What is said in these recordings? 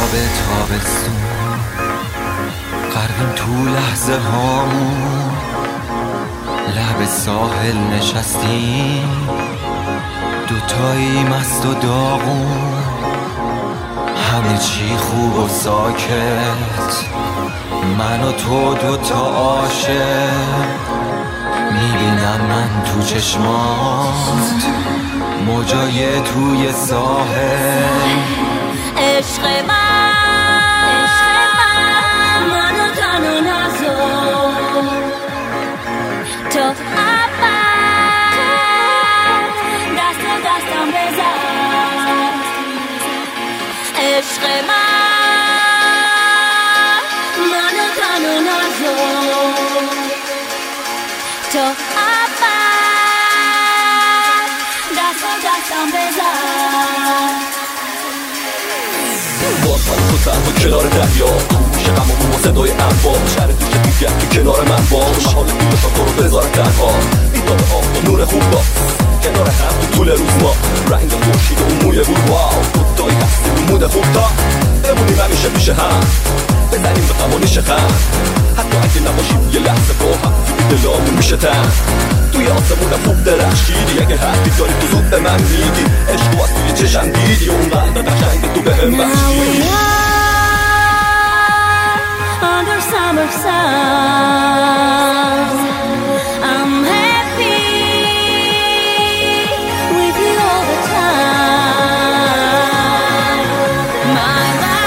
آفتاب تابستون غرقیم تو لحظه هامون، لب ساحل نشستیم دوتایی مست و داغون، همه چی خوب و ساکت، من و تو دوتا عاشق، میبینم من تو چشمات موجای توی ساحل. عشق من منو تنها نذار، تو اول دست دستم بزن. عشق من منو تنها نذار، تو اول دستم بزن. باز من تو تنها کنار دریا، میشه غمامون با صدای انبار، شهر دیگه دیگر که کنار من باش، محال دیگه تا تو رو بذارم تنها. بیدار آب و نور خوب باز کنار هم تو طول روز، ما رنگ خورشید و اون موی بود، واو دوتایی هستیم و مود خوب تا بمونیم همیشه پیش هم، بزنیم به غم و نیش خم، حتی اگه نباشیم یه لحظه با هم توی دلامون میشه تن. توی آسمونم خوب درخشیدی، اگه حرفی داری تو زود به من میگی، عشق و از توی چشم دیدی، اون قلب قشنگ تو بهم بخشیدی. Under summer sun, I'm happy with you all the time. My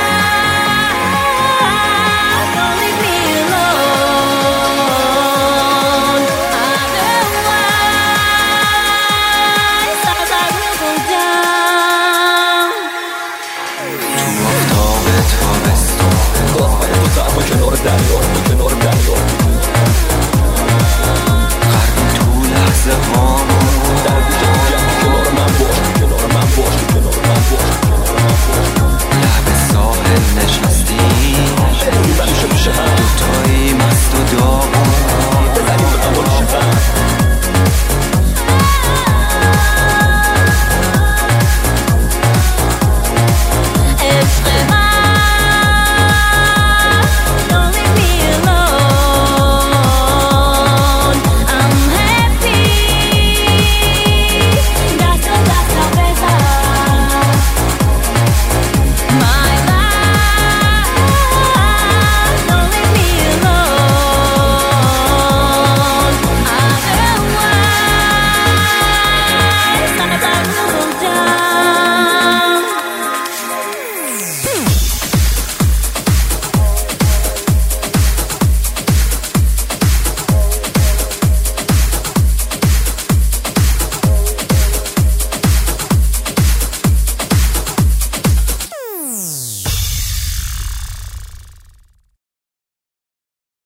life, don't leave me alone. Otherwise, I will go down. تو آفتاب تابستون باز من تو تنها کنار دریا،